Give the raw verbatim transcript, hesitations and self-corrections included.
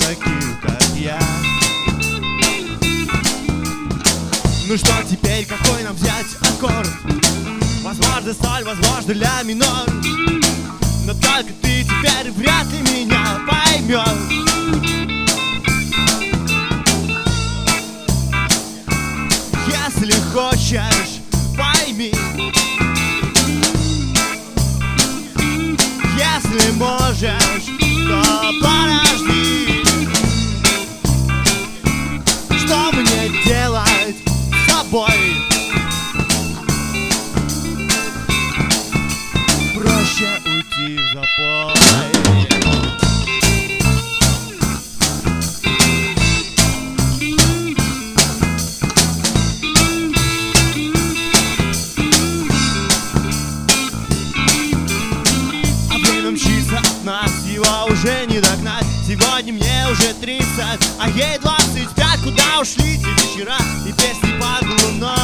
таких, как я. Ну что теперь, какой нам взять аккорд? Возможно соль, возможно ля минор, но только ты теперь вряд ли меня поймешь. Если хочешь, пойми. Если можешь, то подожди. Что мне делать с тобой? Проще уйти в запой. Нас его уже не догнать. Сегодня мне уже тридцать, а ей двадцать пять. Куда ушли те вечера и песни под луной?